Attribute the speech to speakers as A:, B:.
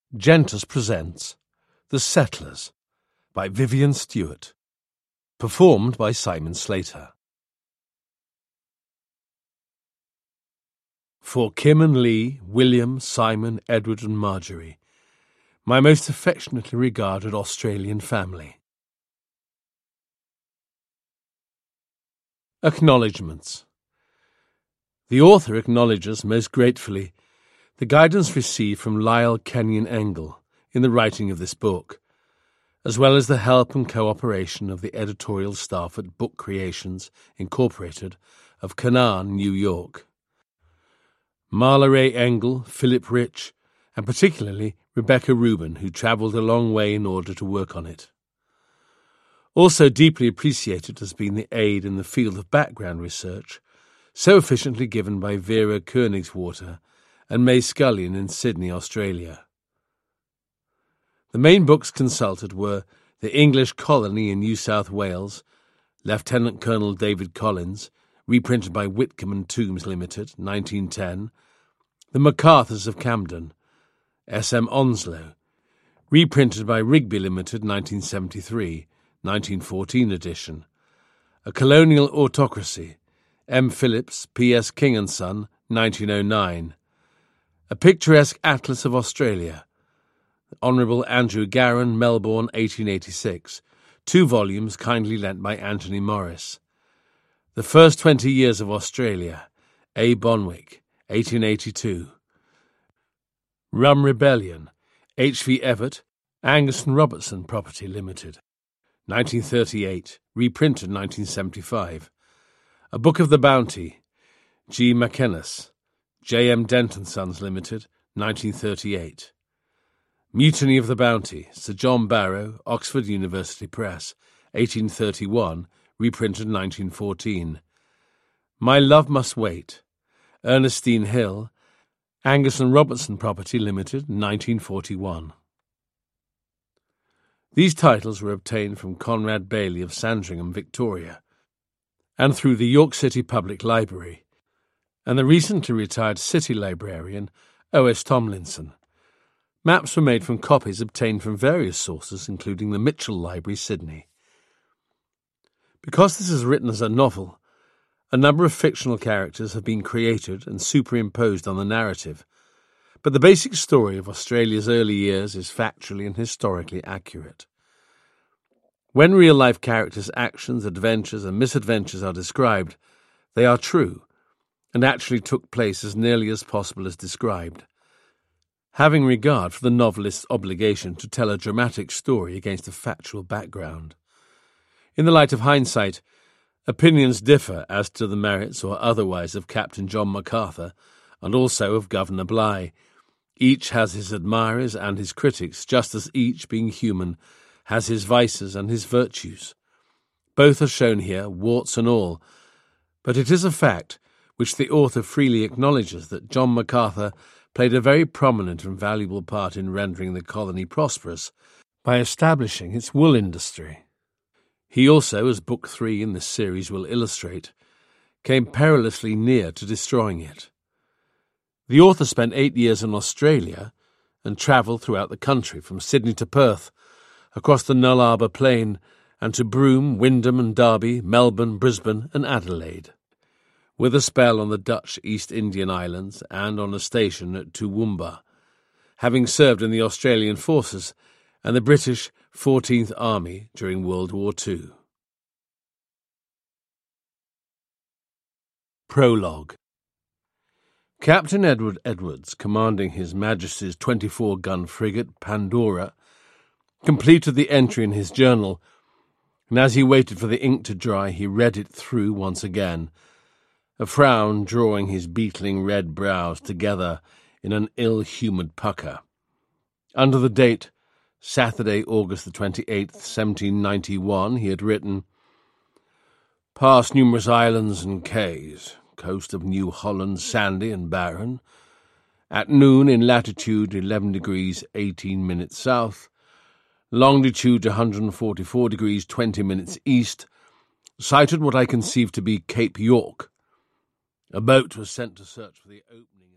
A: Gentus presents The Settlers by Vivian Stewart, performed by Simon Slater. For Kim and Lee, William, Simon, Edward and Marjorie, my most affectionately regarded Australian family. Acknowledgements. The author acknowledges most gratefully the guidance received from Lyle Kenyon Engel in the writing of this book, as well as the help and cooperation of the editorial staff at Book Creations, Incorporated, of Canaan, New York. Marla Ray Engel, Philip Rich, and particularly Rebecca Rubin, who travelled a long way in order to work on it. Also deeply appreciated has been the aid in the field of background research, so efficiently given by Vera Koenigswater and May Scullion in Sydney, Australia. The main books consulted were The English Colony in New South Wales, Lieutenant Colonel David Collins, reprinted by Whitcomb and Tombs Limited, 1910, The MacArthurs of Camden, S.M. Onslow, reprinted by Rigby Limited, 1973, 1914 edition, A Colonial Autocracy, M. Phillips, P.S. King & Son, 1909, A Picturesque Atlas of Australia, Honourable Andrew Garron, Melbourne, 1886, 2 volumes kindly lent by Anthony Morris. The First 20 Years of Australia, A. Bonwick, 1882. Rum Rebellion, H. V. Everett, Angus and Robertson Property Limited, 1938, reprinted 1975. A Book of the Bounty, G. McInnes, J. M. Dent & Sons Limited, 1938. Mutiny of the Bounty, Sir John Barrow, Oxford University Press, 1831, reprinted 1914. My Love Must Wait, Ernestine Hill, Angus and Robertson Property Limited, 1941. These titles were obtained from Conrad Bailey of Sandringham, Victoria, and through the York City Public Library, and the recently retired City Librarian, O.S. Tomlinson. Maps were made from copies obtained from various sources, including the Mitchell Library, Sydney. Because this is written as a novel, a number of fictional characters have been created and superimposed on the narrative, but the basic story of Australia's early years is factually and historically accurate. When real-life characters' actions, adventures and misadventures are described, they are true, and actually took place as nearly as possible as described, having regard for the novelist's obligation to tell a dramatic story against a factual background. In the light of hindsight, opinions differ as to the merits or otherwise of Captain John MacArthur, and also of Governor Bligh. Each has his admirers and his critics, just as each, being human, has his vices and his virtues. Both are shown here, warts and all, but it is a fact which the author freely acknowledges that John MacArthur played a very prominent and valuable part in rendering the colony prosperous by establishing its wool industry. He also, as Book 3 in this series will illustrate, came perilously near to destroying it. The author spent 8 years in Australia and travelled throughout the country, from Sydney to Perth, across the Nullarbor Plain, and to Broome, Wyndham and Derby, Melbourne, Brisbane and Adelaide, with a spell on the Dutch East Indian Islands and on a station at Toowoomba, having served in the Australian forces and the British 14th Army during World War II. Prologue. Captain Edward Edwards, commanding His Majesty's 24-gun frigate Pandora, completed the entry in his journal, and as he waited for the ink to dry, he read it through once again, a frown drawing his beetling red brows together in an ill-humoured pucker. Under the date Saturday, August the 28th, 1791, he had written, "Past numerous islands and cays, coast of New Holland sandy and barren, at noon in latitude 11 degrees 18 minutes south, longitude 144 degrees 20 minutes east, sighted what I conceive to be Cape York. A boat was sent to search for the opening